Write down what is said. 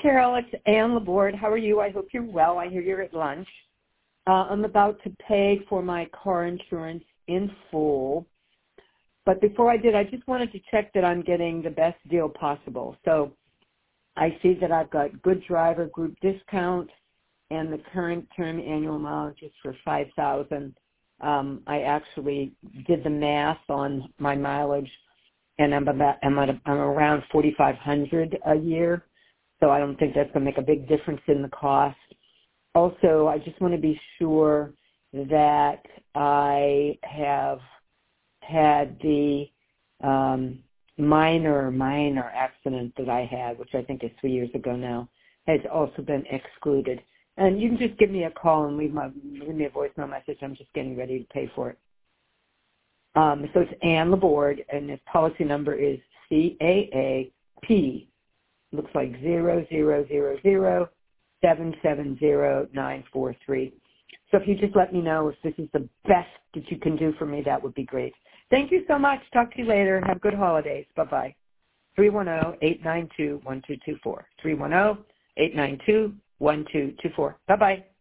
Carol. It's Ann Laborde. How are you? I hope you're well. I hear you're at lunch. I'm about to pay for my car insurance in full. But before I did, I just wanted to check that I'm getting the best deal possible. So I see that I've got Good Driver Group discount, and the current term annual mileage is for $5,000. I actually did the math on my mileage, and I'm around $4,500 a year. So I don't think that's going to make a big difference in the cost. Also, I just want to be sure that I have had the minor accident that I had, which I think is 3 years ago now, has also been excluded. And you can just give me a call and leave me a voicemail message. I'm just getting ready to pay for it. So it's Ann Laborde, and his policy number is CAAP. Looks like 000770943. So if you just let me know if this is the best that you can do for me, that would be great. Thank you so much. Talk to you later. Have good holidays. Bye-bye. 310-892-1224. 310-892-1224. Bye-bye.